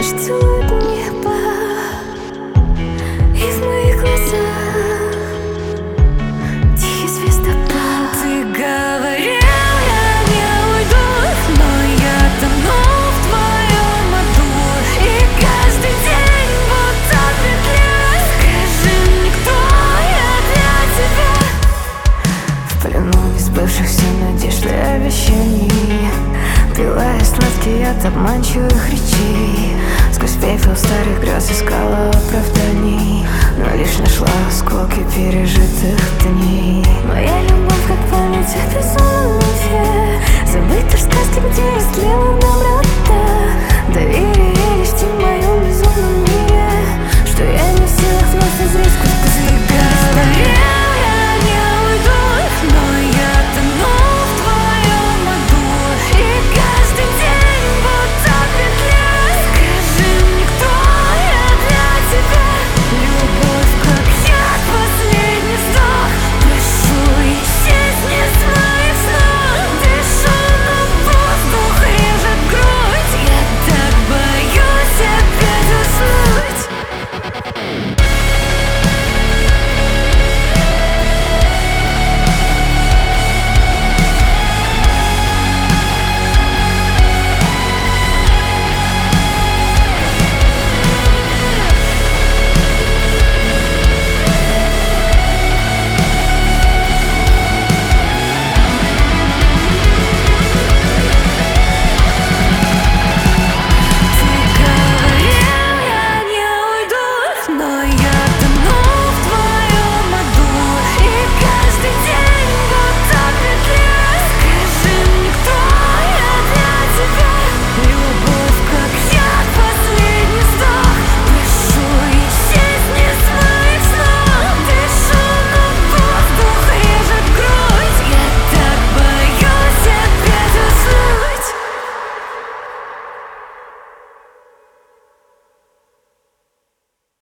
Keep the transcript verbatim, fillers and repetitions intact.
лишь целует небо, и в моих глазах тихий звездопад. Ты говорил, я не уйду, но я тону в твоем аду, и каждый день будто петля. Скажи мне, кто я для тебя? В плену несбывшихся надежд и обещаний, пила я сладкий от обманчивых речей. Сквозь пепел старых грез искала оправданий, но лишь нашла осколки пережитых дней. Моя любовь, как память о безумном, забыта в сказке, где я